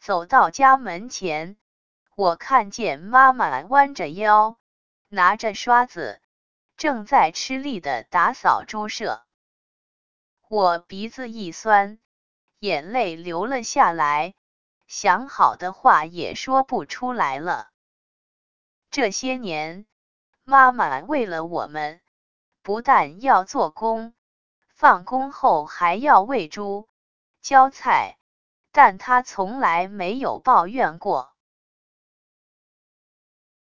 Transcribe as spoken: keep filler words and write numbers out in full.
走到家门前，我看见妈妈弯着腰，拿着刷子，正在吃力地打扫猪舍。我鼻子一酸，眼泪流了下来，想好的话也说不出来了。这些年，妈妈为了我们，不但要做工，放工后还要喂猪、浇菜，但她从来没有抱怨过。